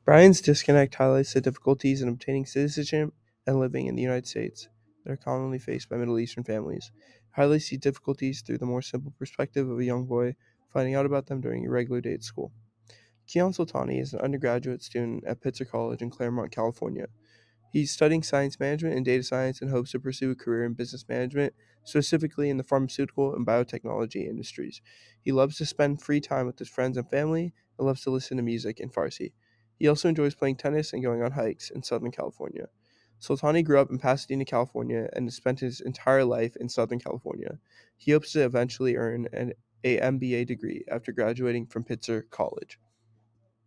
Brian's disconnect highlights the difficulties in obtaining citizenship and living in the United States that are commonly faced by Middle Eastern families. It highlights these difficulties through the more simple perspective of a young boy finding out about them during a regular day at school. Keon Sultani is an undergraduate student at Pitzer College in Claremont, California. He's studying science management and data science and hopes to pursue a career in business management, specifically in the pharmaceutical and biotechnology industries. He loves to spend free time with his friends and family and loves to listen to music in Farsi. He also enjoys playing tennis and going on hikes in Southern California. Sultani grew up in Pasadena, California, and has spent his entire life in Southern California. He hopes to eventually earn an MBA degree after graduating from Pitzer College.